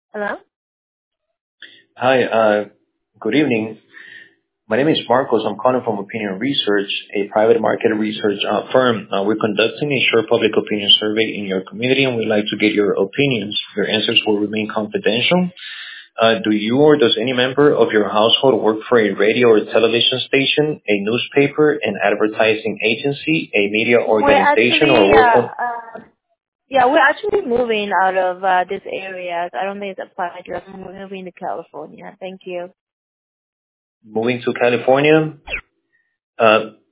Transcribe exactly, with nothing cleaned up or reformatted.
Hello? Hi, uh, good evening. My name is Marcos. I'm calling from Opinion Research, a private market research uh, firm. Uh, we're conducting a short public opinion survey in your community, and we'd like to get your opinions. Your answers will remain confidential. Uh, do you or does any member of your household work for a radio or television station, a newspaper, an advertising agency, a media We're organization, or actually, work uh, on uh, yeah, we're actually moving out of uh, this area. I don't think it's applied to us. We're moving to California. Thank you. moving to California? Uh,